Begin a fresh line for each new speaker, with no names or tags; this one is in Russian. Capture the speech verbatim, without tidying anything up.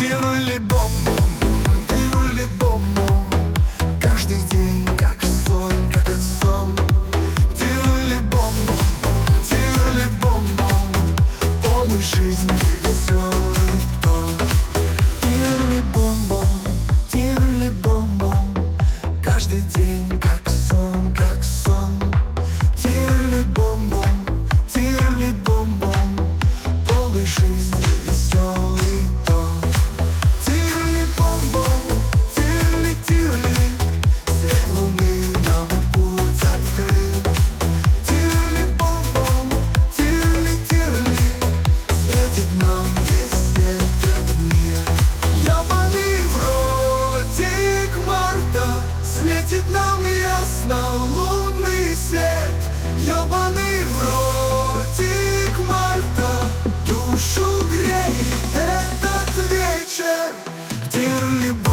Тирли-бом-бом, тирли-бом-бом. Каждый день как сон, как сон. Тирли-бом-бом, тирли-бом-бом. Полный жизни веселый тон. Тирли-бом-бом, тирли-бом-бом. Каждый день как сон, как сон. Тирли-бом-бом, тирли-бом-бом. Полный жизни веселый тон. Тирли-бом-бом, тирли-тирли. Свет луны нам путь открыл. Тирли-бом-бом, тирли-тирли. Светит нам весь этот мир. Ёбаный в ротик марта. Светит нам ясно лунный свет. Ёбаный в ротик марта. Душу греет этот вечер. Тирли-бом.